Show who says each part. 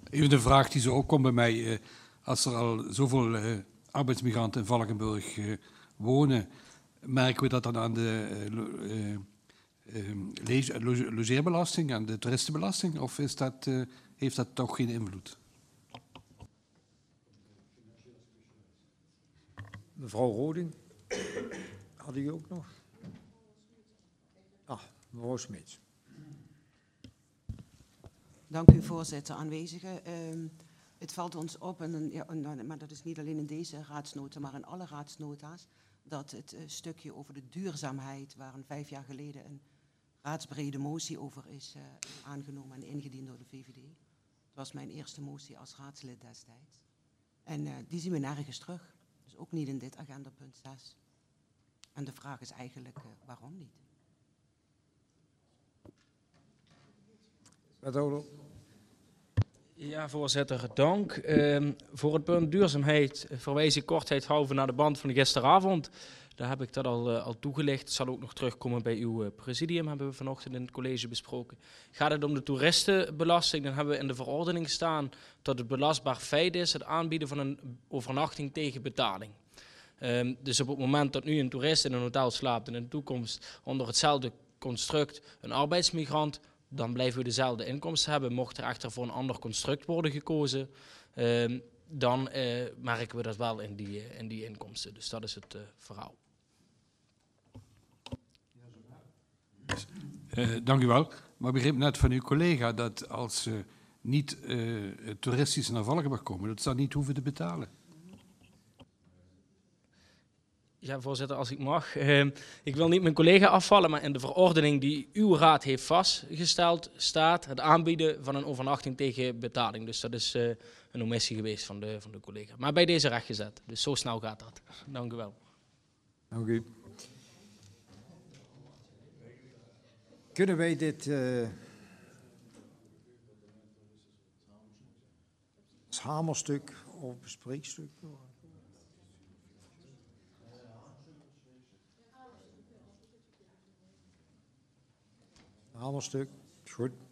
Speaker 1: Even de vraag die zo opkomt bij mij. Als er al zoveel arbeidsmigranten in Valkenburg wonen, merken we dat dan aan de logeerbelasting, aan de toeristenbelasting? Of heeft dat toch geen invloed?
Speaker 2: Mevrouw Roding, had u ook nog? Ah, mevrouw Smits.
Speaker 3: Dank u, voorzitter. Aanwezigen. Het valt ons op, maar dat is niet alleen in deze raadsnota, maar in alle raadsnota's, dat het stukje over de duurzaamheid, waar 5 jaar geleden een raadsbrede motie over is aangenomen en ingediend door de VVD. Het was mijn eerste motie als raadslid destijds. En die zien we nergens terug. Dus ook niet in dit agendapunt 6. En de vraag is eigenlijk, waarom niet?
Speaker 2: Wethouder.
Speaker 4: Ja, voorzitter, dank. Voor het punt duurzaamheid verwijs ik kortheidshalve naar de band van gisteravond. Daar heb ik dat al toegelicht. Het zal ook nog terugkomen bij uw presidium, hebben we vanochtend in het college besproken. Gaat het om de toeristenbelasting, dan hebben we in de verordening staan dat het belastbaar feit is het aanbieden van een overnachting tegen betaling. Dus op het moment dat nu een toerist in een hotel slaapt en in de toekomst onder hetzelfde construct een arbeidsmigrant, dan blijven we dezelfde inkomsten hebben. Mocht er echter voor een ander construct worden gekozen, dan merken we dat wel in die inkomsten. Dus dat is het verhaal.
Speaker 1: Dank u wel. Maar ik begreep net van uw collega dat als ze niet toeristisch naar Valkenburg komen, dat ze dat niet hoeven te betalen.
Speaker 4: Ja, voorzitter, als ik mag. Ik wil niet mijn collega afvallen, maar in de verordening die uw raad heeft vastgesteld staat het aanbieden van een overnachting tegen betaling. Dus dat is een omissie geweest van de collega. Maar bij deze rechtgezet. Dus zo snel gaat dat. Dank u wel.
Speaker 2: Dank u. Kunnen wij dit als hamerstuk of bespreekstuk? Hamerstuk, goed.